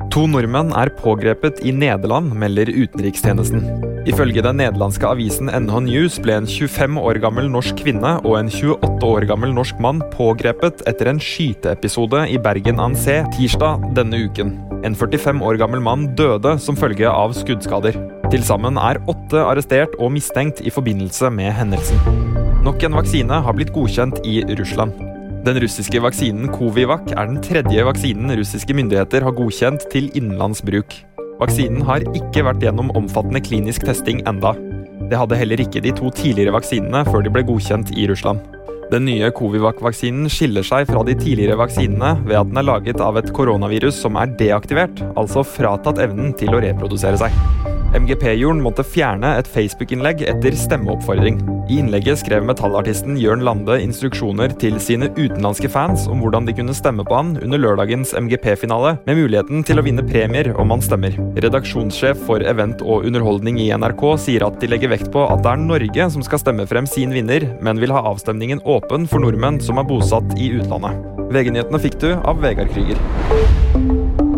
To nordmenn pågrepet i Nederland, melder utenrikstjenesten. Ifølge den nederlandske avisen NH News ble en 25 år gammel norsk kvinne og en 28 år gammel norsk mann pågrepet etter en skyteepisode i Bergen an See tirsdag denne uken. En 45 år gammel mann døde som følge av skuddskader. Til sammen 8 arrestert og mistenkt i forbindelse med hendelsen. Nok en vaksine har blitt godkjent i Russland. Den russiske vaksinen Covivac den tredje vaksinen russiske myndigheter har godkjent til innenlandsbruk. Vaksinen har ikke vært gjennom omfattende klinisk testing enda. Det hadde heller ikke de 2 tidligere vaksinene før de ble godkjent i Russland. Den nye Covivac-vaksinen skiller seg fra de tidligere vaksinene ved at den laget av et koronavirus som deaktivert, altså fratatt evnen til å reprodusere seg. MGP-jorden måtte fjerne et Facebook-innlegg etter stemmeoppfordring. I innlegget skrev metallartisten Jørn Lande instruksjoner til sine utenlandske fans om hvordan de kunne stemme på han under lørdagens MGP-finale, med muligheten til å vinne premier om han stemmer. Redaksjonssjef for event og underholdning i NRK sier at de legger vekt på at det Norge som skal stemme frem sin vinner, men vil ha avstemningen åpen for nordmenn som bosatt i utlandet. VG-nyhetene fikk du av Vegard Kryger.